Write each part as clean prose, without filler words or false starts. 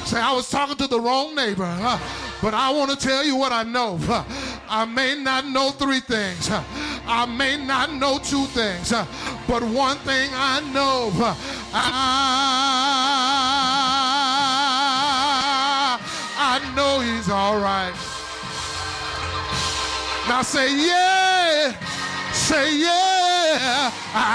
Say, I was talking to the wrong neighbor, but I want to tell you what I know. I may not know three things. I may not know two things, but one thing I know. I know he's all right. Now say yeah. Say yeah.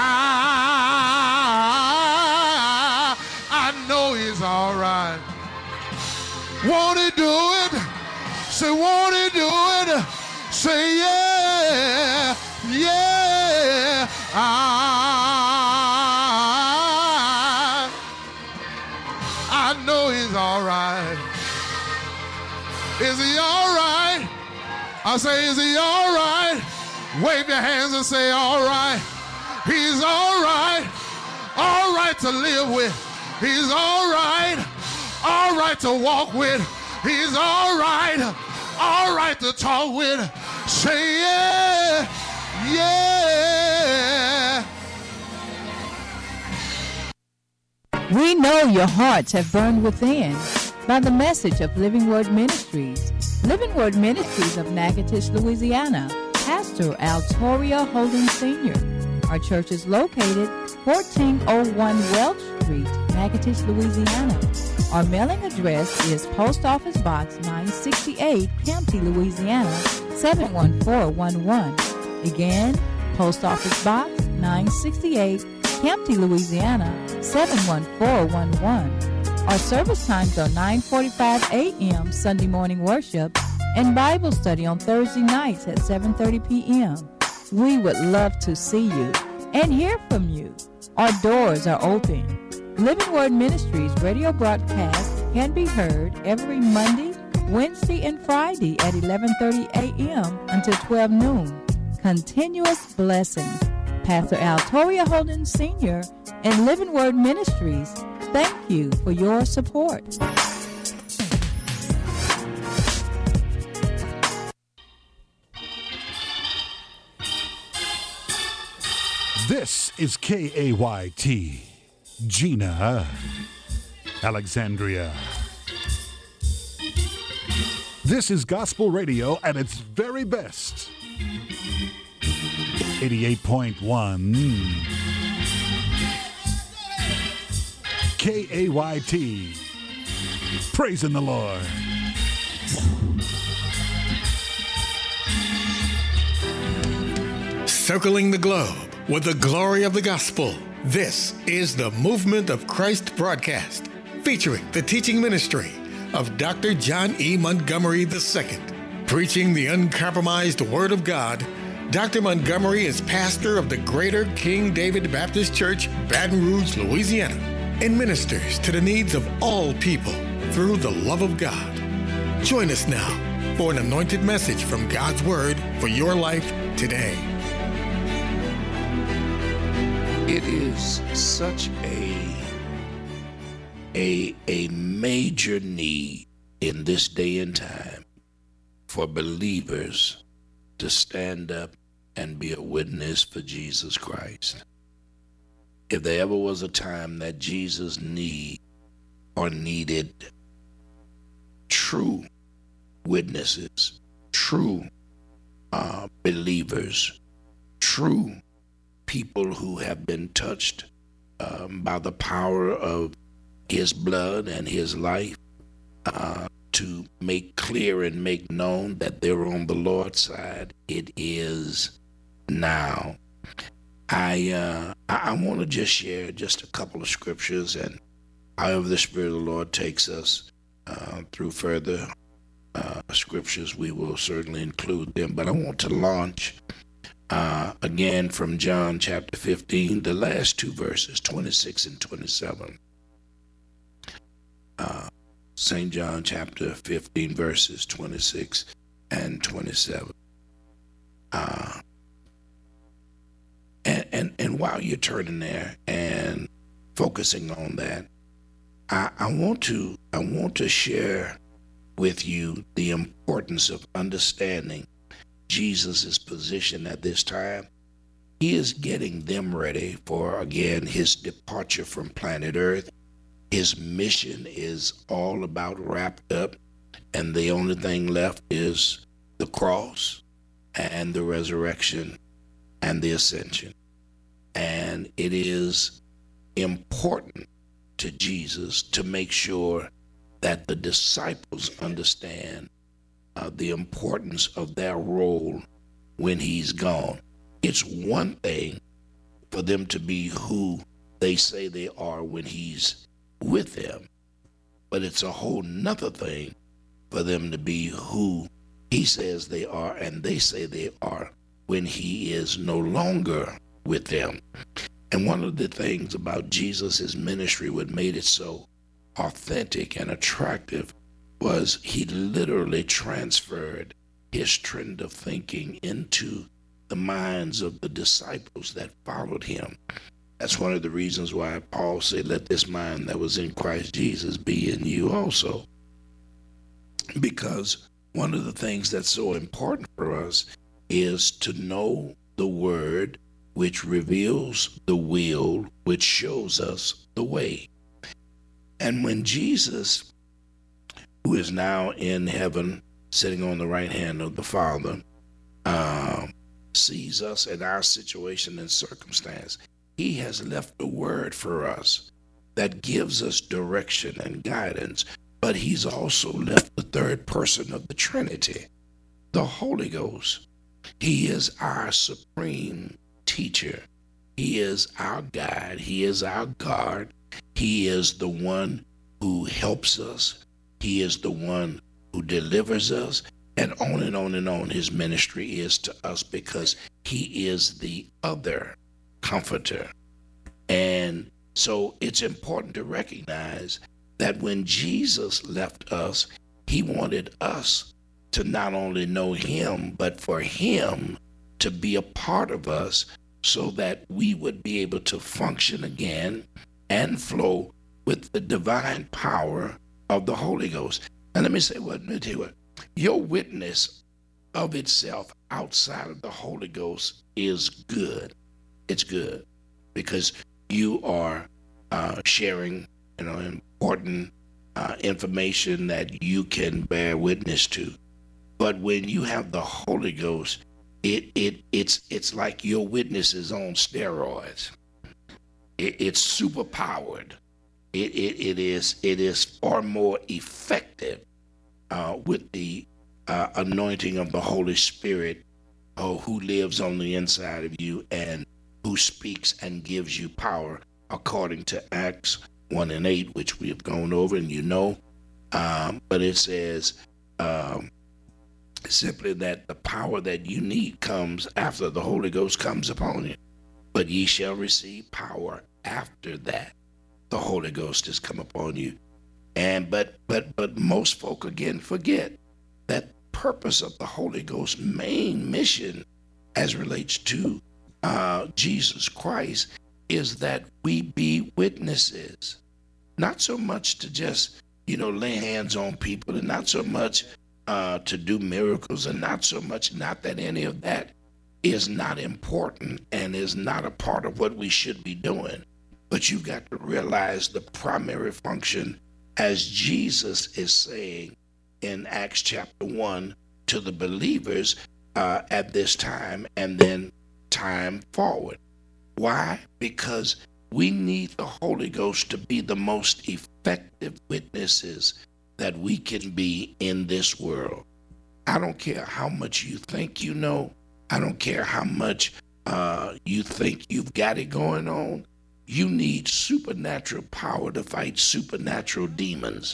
I know he's all right. Won't he do it? Say, won't he do it? Say, yeah, yeah. I know he's all right. Is he all right? I say, is he all right? Wave your hands and say, all right. He's all right to live with. He's all right to walk with. He's all right to talk with. Say yeah, yeah. We know your hearts have burned within by the message of Living Word Ministries. Living Word Ministries of Natchitoches, Louisiana. Pastor Altoria Holden Sr. Our church is located 1401 Welch Street, Natchitoches, Louisiana. Our mailing address is Post Office Box 968, Campty, Louisiana 71411. Again, Post Office Box 968, Campty, Louisiana 71411. Our service times are 9:45 a.m. Sunday morning worship and Bible study on Thursday nights at 7:30 p.m. We would love to see you and hear from you. Our doors are open. Living Word Ministries radio broadcast can be heard every Monday, Wednesday, and Friday at 11:30 a.m. until 12 noon. Continuous blessings. Pastor Altoria Holden Sr. and Living Word Ministries, thank you for your support. This is KAYT, Gina, Alexandria. This is gospel radio at its very best. 88.1 KAYT. Praising the Lord. Circling the globe with the glory of the gospel. This is the Movement of Christ broadcast, featuring the teaching ministry of Dr. John E. Montgomery II. Preaching the uncompromised Word of God, Dr. Montgomery is pastor of the Greater King David Baptist Church, Baton Rouge, Louisiana, and ministers to the needs of all people through the love of God. Join us now for an anointed message from God's Word for your life today. It is such a major need in this day and time for believers to stand up and be a witness for Jesus Christ. If there ever was a time that Jesus needed true witnesses, true believers, true people who have been touched by the power of his blood and his life, to make clear and make known that they're on the Lord's side, it is now. I want to just share just a couple of scriptures, and however the Spirit of the Lord takes us through further scriptures, we will certainly include them. But I want to launch again from John chapter 15, the last two verses, 26 and 27. St. John chapter 15, verses 26 and 27. And while you're turning there and focusing on that, I want to share with you the importance of understanding Jesus' position at this time. He is getting them ready for, again, his departure from planet Earth. His mission is all about wrapped up, and the only thing left is the cross and the resurrection and the ascension. And it is important to Jesus to make sure that the disciples understand the importance of their role when he's gone. It's one thing for them to be who they say they are when he's with them, but it's a whole nother thing for them to be who he says they are and they say they are when he is no longer with them. And one of the things about Jesus' ministry, what made it so authentic and attractive, was he literally transferred his trend of thinking into the minds of the disciples that followed him. That's one of the reasons why Paul said, let this mind that was in Christ Jesus be in you also. Because one of the things that's so important for us is to know the word, which reveals the will, which shows us the way. And when Jesus, who is now in heaven, sitting on the right hand of the Father, sees us in our situation and circumstance, he has left a word for us that gives us direction and guidance, but he's also left the third person of the Trinity, the Holy Ghost. He is our supreme teacher. He is our guide. He is our guard. He is the one who helps us. He is the one who delivers us. And on and on and on his ministry is to us, because he is the other comforter. And so it's important to recognize that when Jesus left us, he wanted us to not only know him, but for him to be a part of us so that we would be able to function again and flow with the divine power of the Holy Ghost. And let me tell you what, your witness of itself outside of the Holy Ghost is good. It's good because you are sharing, important information that you can bear witness to. But when you have the Holy Ghost, it's like your witness is on steroids. It's super powered. It is far more effective with the anointing of the Holy Spirit, who lives on the inside of you and who speaks and gives you power, according to Acts 1:8, which we have gone over, and but it says simply that the power that you need comes after the Holy Ghost comes upon you. But ye shall receive power after that the Holy Ghost has come upon you. And but most folk again forget that purpose of the Holy Ghost's main mission as relates to Jesus Christ is that we be witnesses. Not so much to just, lay hands on people, and not so much to do miracles, and not that any of that is not important and is not a part of what we should be doing. But you've got to realize the primary function, as Jesus is saying in Acts chapter 1 to the believers at this time and then time forward. Why? Because we need the Holy Ghost to be the most effective witnesses that we can be in this world. I don't care how much you think you know. I don't care how much you think you've got it going on. You need supernatural power to fight supernatural demons.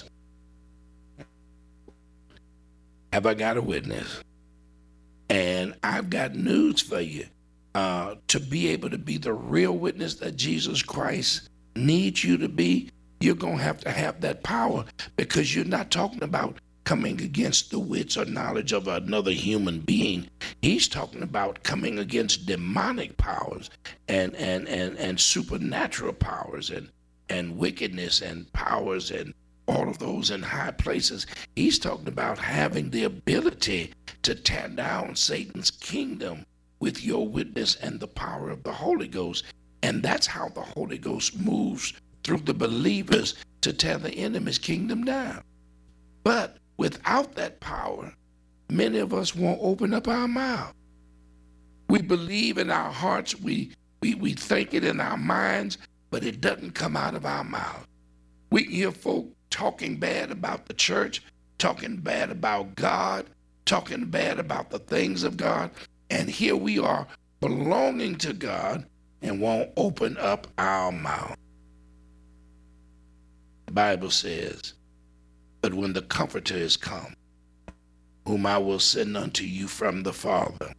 Have I got a witness? And I've got news for you. To be able to be the real witness that Jesus Christ needs you to be, you're going to have that power, because you're not talking about coming against the wits or knowledge of another human being. He's talking about coming against demonic powers and supernatural powers and wickedness and powers and all of those in high places. He's talking about having the ability to tear down Satan's kingdom with your witness and the power of the Holy Ghost. And that's how the Holy Ghost moves through the believers, to tear the enemy's kingdom down. But without that power, many of us won't open up our mouth. We believe in our hearts, we think it in our minds, but it doesn't come out of our mouth. We hear folk talking bad about the church, talking bad about God, talking bad about the things of God, and here we are belonging to God and won't open up our mouth. The Bible says, but when the Comforter is come, whom I will send unto you from the Father,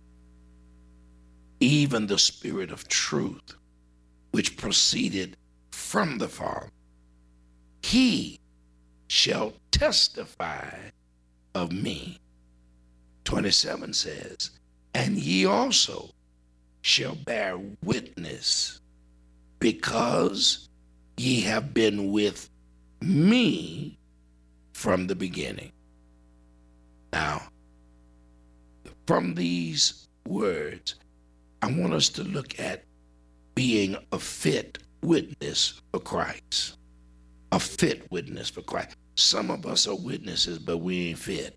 even the Spirit of truth, which proceeded from the Father, he shall testify of me. 27 says, and ye also shall bear witness, because ye have been with me from the beginning. Now, from these words, I want us to look at being a fit witness for Christ. A fit witness for Christ. Some of us are witnesses, but we ain't fit.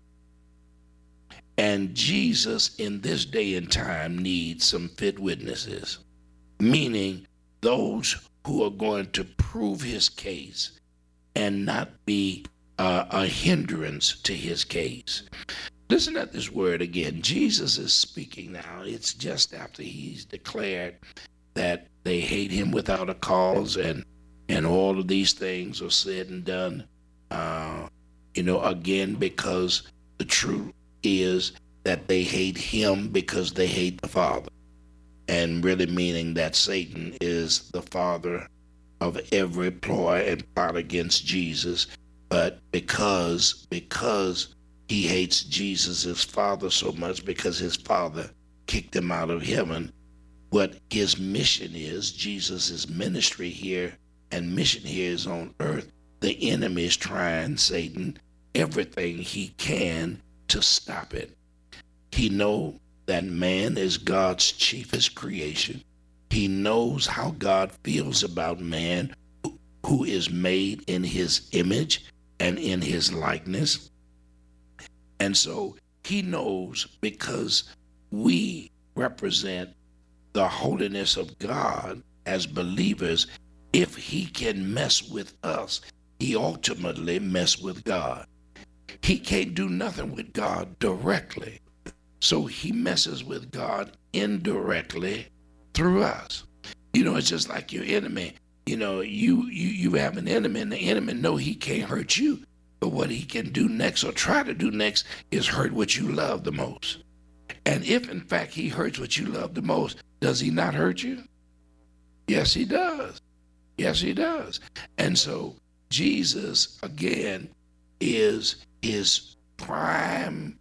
And Jesus in this day and time needs some fit witnesses, meaning those who are going to prove his case and not be a hindrance to his case. Listen at this word again. Jesus is speaking now. It's just after he's declared that they hate him without a cause, and all of these things are said and done, again, because the truth is that they hate him because they hate the Father, and really meaning that Satan is the father of every ploy and plot against Jesus. But because he hates Jesus' Father so much, because his Father kicked him out of heaven, what his mission is, Jesus' ministry here and mission here is on earth, the enemy is trying, Satan, everything he can to stop it. He knows that man is God's chiefest creation. He knows how God feels about man, who is made in his image and in his likeness. And so he knows, because we represent the holiness of God as believers, if he can mess with us, he ultimately mess with God. He can't do nothing with God directly, so he messes with God indirectly through us. It's just like your enemy. You have an enemy, and the enemy know he can't hurt you, but what he can do next, or try to do next, is hurt what you love the most. And if in fact he hurts what you love the most, does he not hurt you? Yes, he does. Yes, he does. And so Jesus, again, is his prime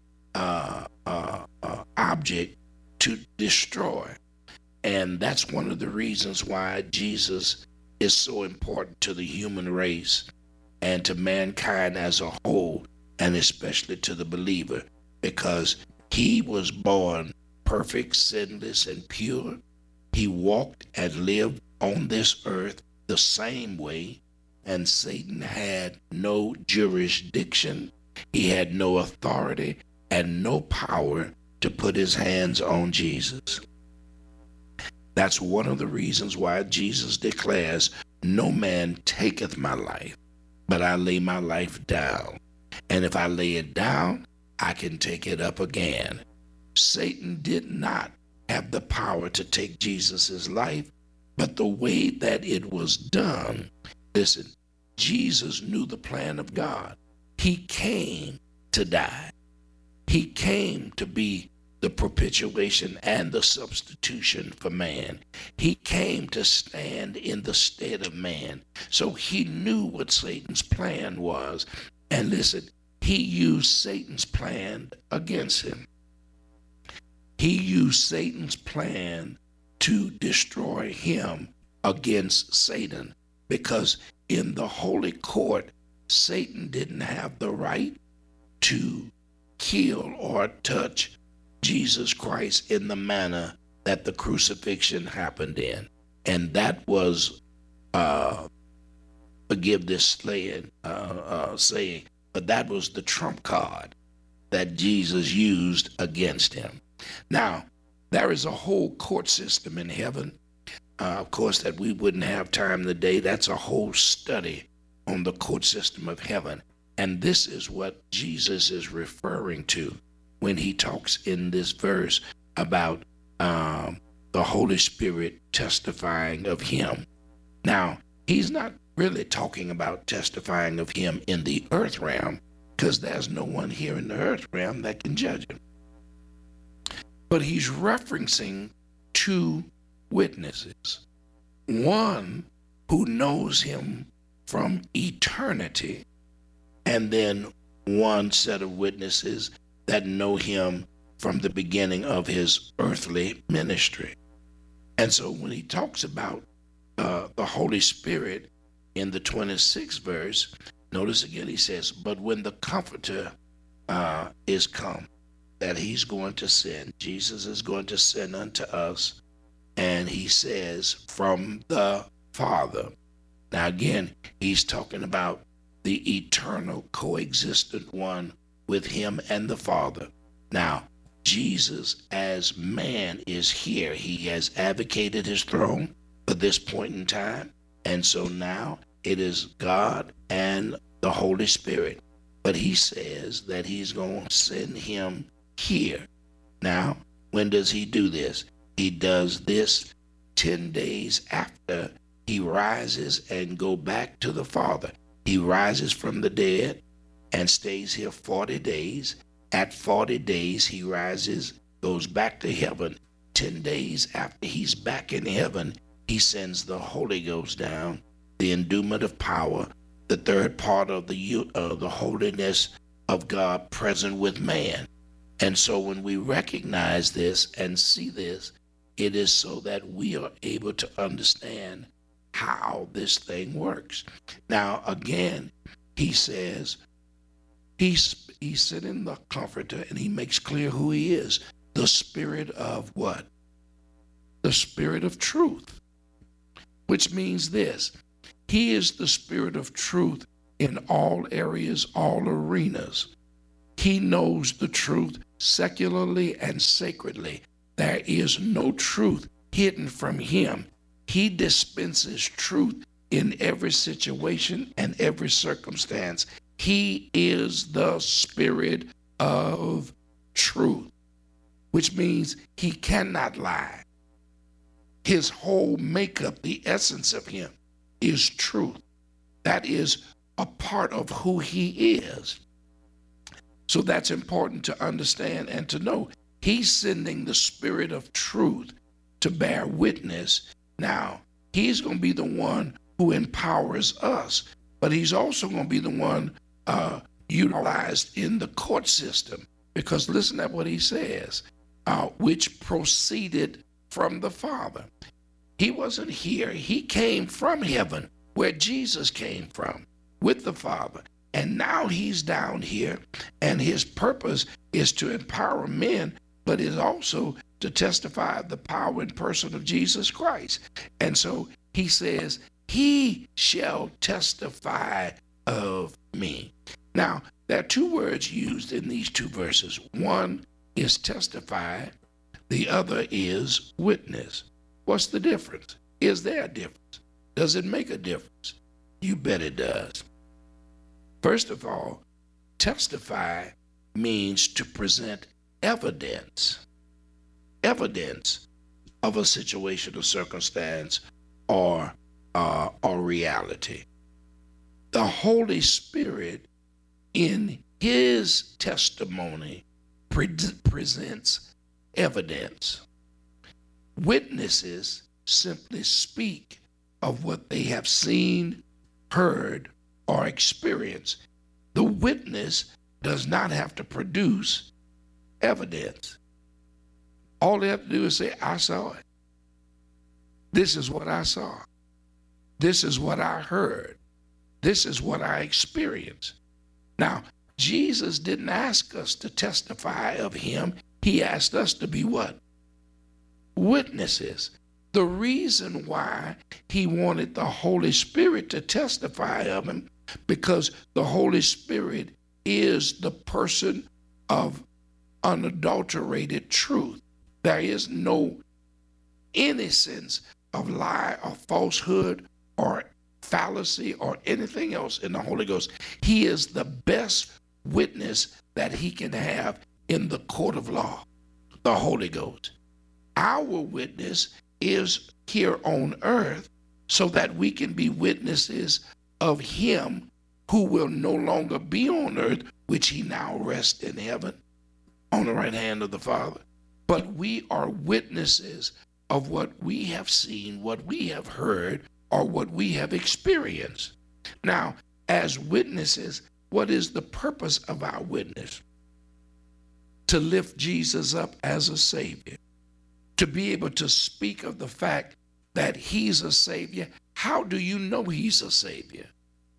object to destroy. And that's one of the reasons why Jesus is so important to the human race and to mankind as a whole, and especially to the believer, because he was born perfect, sinless, and pure. He walked and lived on this earth the same way, and Satan had no jurisdiction. He had no authority and no power to put his hands on Jesus. That's one of the reasons why Jesus declares, no man taketh my life, but I lay my life down. And if I lay it down, I can take it up again. Satan did not have the power to take Jesus' life, but the way that it was done, listen, Jesus knew the plan of God. He came to die. He came to be the propitiation and the substitution for man. He came to stand in the stead of man. So he knew what Satan's plan was. And listen, he used Satan's plan against him. He used Satan's plan to destroy him against Satan, because in the holy court, Satan didn't have the right to kill or touch Jesus Christ in the manner that the crucifixion happened in. And that was forgive this saying, but that was the trump card that Jesus used against him. Now, there is a whole court system in heaven, of course, that we wouldn't have time today. That's a whole study on the court system of heaven. And this is what Jesus is referring to when he talks in this verse about the Holy Spirit testifying of him. Now, he's not really talking about testifying of him in the earth realm, because there's no one here in the earth realm that can judge him. But he's referencing two witnesses. One who knows him from eternity, and then one set of witnesses that know him from the beginning of his earthly ministry. And so when he talks about the Holy Spirit in the 26th verse, notice again he says, but when the Comforter is come, that he's going to send, Jesus is going to send unto us, and he says, from the Father. Now again, he's talking about the eternal coexistent one with him and the Father. Now, Jesus as man is here. He has advocated his throne for this point in time. And so now it is God and the Holy Spirit. But he says that he's going to send him here. Now, when does he do this? He does this 10 days after he rises and go back to the Father. He rises from the dead and stays here 40 days. At 40 days, he rises, goes back to heaven. 10 days after he's back in heaven, he sends the Holy Ghost down, the endowment of power, the third part of the holiness of God present with man. And so when we recognize this and see this, it is so that we are able to understand how this thing works. Now, again, he says, he's sending the Comforter, and he makes clear who he is. The Spirit of what? The Spirit of truth, which means this. He is the Spirit of truth in all areas, all arenas. He knows the truth secularly and sacredly. There is no truth hidden from him. He dispenses truth in every situation and every circumstance. He is the Spirit of truth, which means he cannot lie. His whole makeup, the essence of him, is truth. That is a part of who he is. So that's important to understand and to know. He's sending the Spirit of truth to bear witness. Now, he's going to be the one who empowers us, but he's also going to be the one utilized in the court system. Because listen at what he says, which proceeded from the Father. He wasn't here. He came from heaven, where Jesus came from, with the Father. And now he's down here, and his purpose is to empower men, but is also to testify the power and person of Jesus Christ. And so he says, he shall testify of me. Now, there are two words used in these two verses. One is testify, the other is witness. What's the difference? Is there a difference? Does it make a difference? You bet it does. First of all, testify means to present evidence of a situation or circumstance or reality. The Holy Spirit in his testimony presents evidence. Witnesses simply speak of what they have seen, heard, or experienced. The witness does not have to produce evidence. All they have to do is say, I saw it. This is what I saw. This is what I heard. This is what I experienced. Now, Jesus didn't ask us to testify of him. He asked us to be what? Witnesses. The reason why he wanted the Holy Spirit to testify of him, because the Holy Spirit is the person of unadulterated truth. There is no innocence of lie or falsehood or fallacy or anything else in the Holy Ghost. He is the best witness that he can have in the court of law, the Holy Ghost. Our witness is here on earth so that we can be witnesses of him who will no longer be on earth, which he now rests in heaven on the right hand of the Father. But we are witnesses of what we have seen, what we have heard, or what we have experienced. Now, as witnesses, what is the purpose of our witness? To lift Jesus up as a Savior, to be able to speak of the fact that he's a Savior. How do you know he's a Savior?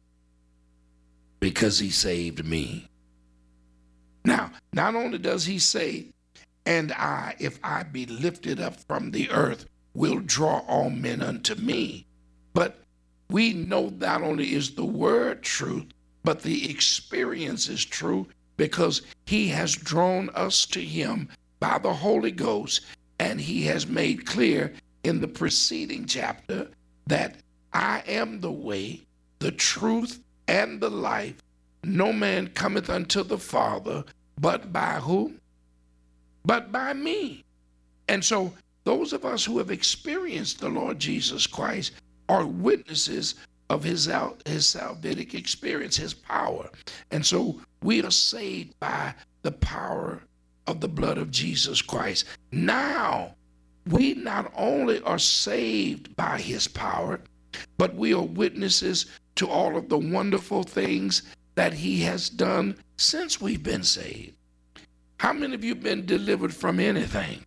Because he saved me. Now, not only does he say, and I, if I be lifted up from the earth, will draw all men unto me. But we know not only is the word truth, but the experience is true, because he has drawn us to him by the Holy Ghost, and he has made clear in the preceding chapter that I am the way, the truth, and the life. No man cometh unto the Father but by who? But by me. And so those of us who have experienced the Lord Jesus Christ are witnesses of his salvific experience, his power. And so we are saved by the power of the blood of Jesus Christ. Now, we not only are saved by his power, but we are witnesses to all of the wonderful things that he has done since we've been saved. How many of you have been delivered from anything?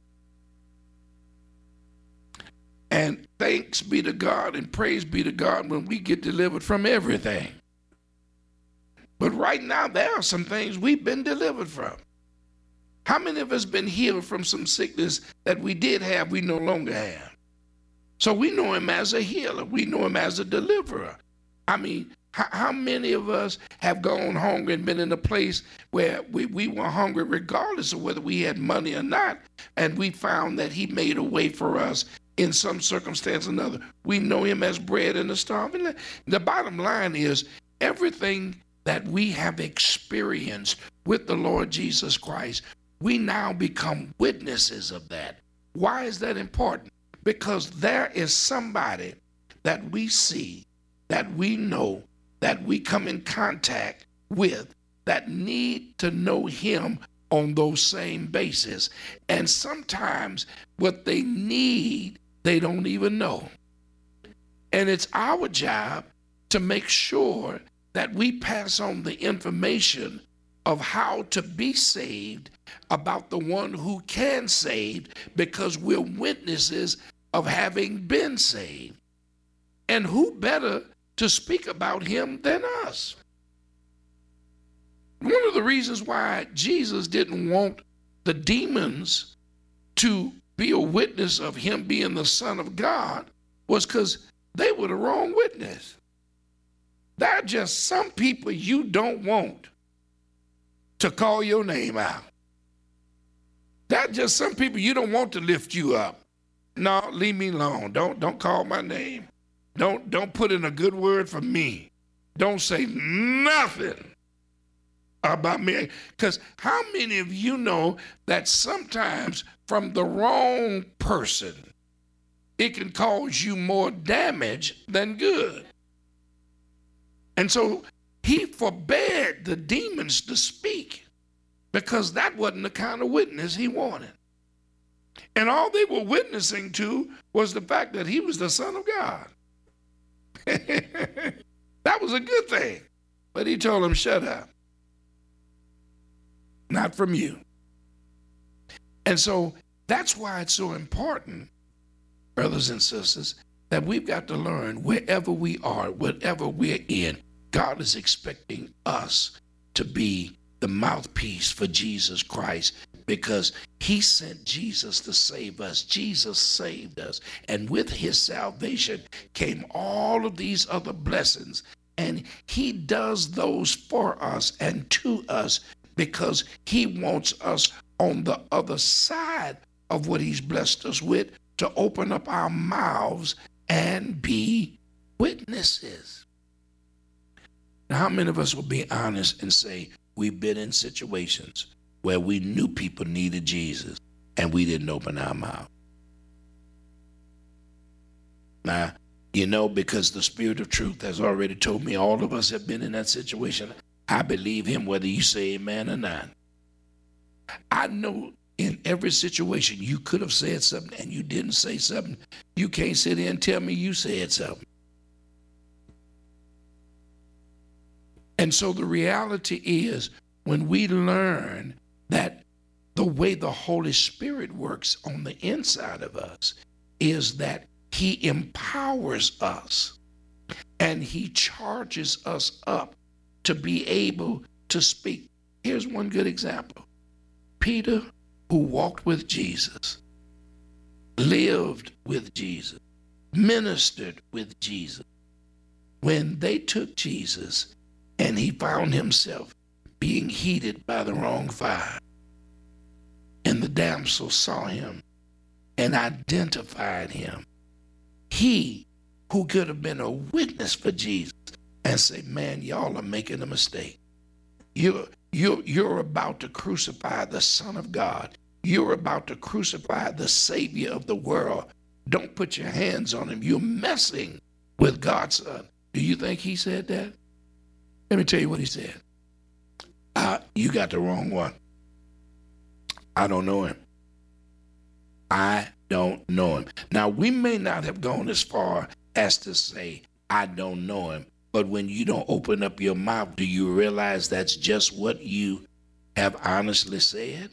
And thanks be to God and praise be to God when we get delivered from everything. But right now, there are some things we've been delivered from. How many of us been healed from some sickness that we did have, we no longer have? So we know him as a healer. We know him as a deliverer. I mean, how many of us have gone hungry and been in a place where we were hungry regardless of whether we had money or not, and we found that he made a way for us in some circumstance or another? We know him as bread in the starving land. The bottom line is everything that we have experienced with the Lord Jesus Christ, we now become witnesses of that. Why is that important? Because there is somebody that we see, that we know, that we come in contact with, that need to know him on those same bases. And sometimes what they need, they don't even know. And it's our job to make sure that we pass on the information of how to be saved about the one who can save, because we're witnesses of having been saved. And who better to speak about him than us? One of the reasons why Jesus didn't want the demons to be a witness of him being the Son of God was because they were the wrong witness. There are just some people you don't want to call your name out. There are just some people you don't want to lift you up. No, leave me alone. Don't call my name. Don't put in a good word for me. Don't say nothing about me. Because how many of you know that sometimes from the wrong person, it can cause you more damage than good? And so he forbade the demons to speak because that wasn't the kind of witness he wanted. And all they were witnessing to was the fact that he was the Son of God. That was a good thing. But he told them, shut up. Not from you. And so that's why it's so important, brothers and sisters, that we've got to learn wherever we are, whatever we're in, God is expecting us to be the mouthpiece for Jesus Christ, because he sent Jesus to save us. Jesus saved us. And with his salvation came all of these other blessings. And he does those for us and to us because he wants us on the other side of what he's blessed us with to open up our mouths and be witnesses. Now, how many of us will be honest and say we've been in situations where we knew people needed Jesus and we didn't open our mouth? Now, you know, because the Spirit of truth has already told me all of us have been in that situation. I believe him whether you say amen or not. I know in every situation you could have said something and you didn't say something. You can't sit here and tell me you said something. And so the reality is, when we learn that the way the Holy Spirit works on the inside of us is that he empowers us and he charges us up to be able to speak. Here's one good example. Peter, who walked with Jesus, lived with Jesus, ministered with Jesus, when they took Jesus and he found himself being heated by the wrong fire, and the damsel saw him and identified him, he who could have been a witness for Jesus and say, man, y'all are making a mistake. You're about to crucify the Son of God. You're about to crucify the Savior of the world. Don't put your hands on him. You're messing with God's Son. Do you think he said that? Let me tell you what he said. You got the wrong one. I don't know him. I don't know him. Now, we may not have gone as far as to say, I don't know him. But when you don't open up your mouth, do you realize that's just what you have honestly said?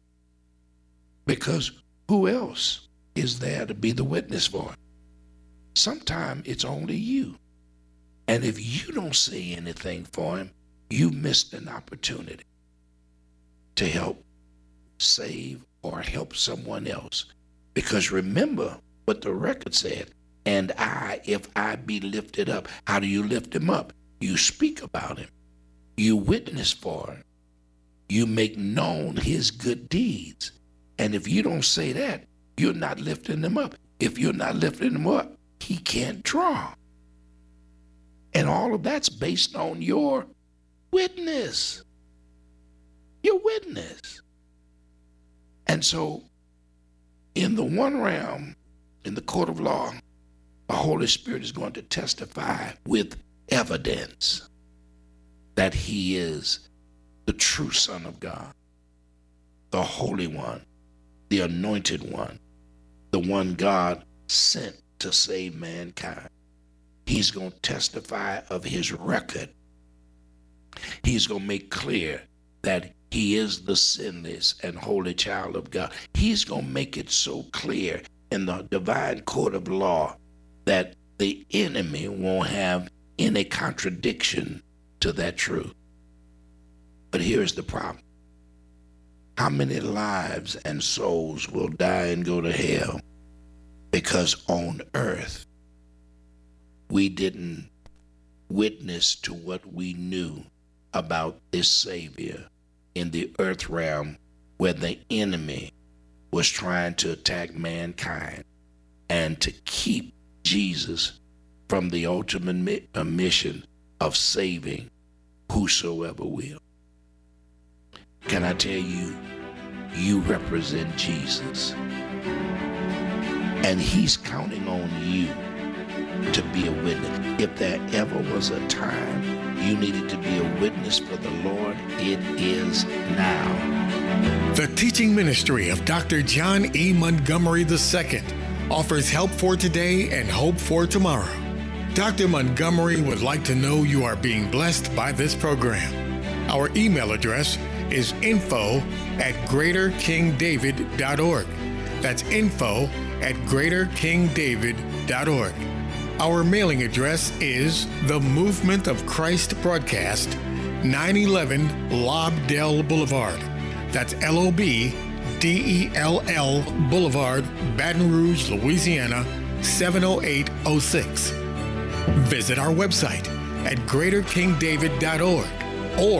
Because who else is there to be the witness for it? Sometimes it's only you. And if you don't say anything for him, you missed an opportunity to help save or help someone else. Because remember what the record said, and if I be lifted up. How do you lift him up? You speak about him. You witness for him. You make known his good deeds. And if you don't say that, you're not lifting him up. If you're not lifting him up, he can't draw. And all of that's based on your witness. Your witness. And so, in the one realm, in the court of law, the Holy Spirit is going to testify with evidence that he is the true Son of God, the Holy One, the Anointed One, the one God sent to save mankind. He's going to testify of his record. He's going to make clear that he is the sinless and holy child of God. He's going to make it so clear in the divine court of law that the enemy won't have any contradiction to that truth. But here's the problem. How many lives and souls will die and go to hell because on earth we didn't witness to what we knew about this Savior in the earth realm, where the enemy was trying to attack mankind and to keep Jesus from the ultimate mission of saving whosoever will. Can I tell you, you represent Jesus, and he's counting on you to be a witness. If there ever was a time you needed to be a witness for the Lord, it is now. The teaching ministry of Dr. John E. Montgomery II offers help for today and hope for tomorrow. Dr. Montgomery would like to know you are being blessed by this program. Our email address is info@greaterkingdavid.org. That's info@greaterkingdavid.org. Our mailing address is The Movement of Christ Broadcast, 911 Lobdell Boulevard. That's Lobdell Boulevard, Baton Rouge, Louisiana, 70806. Visit our website at greaterkingdavid.org or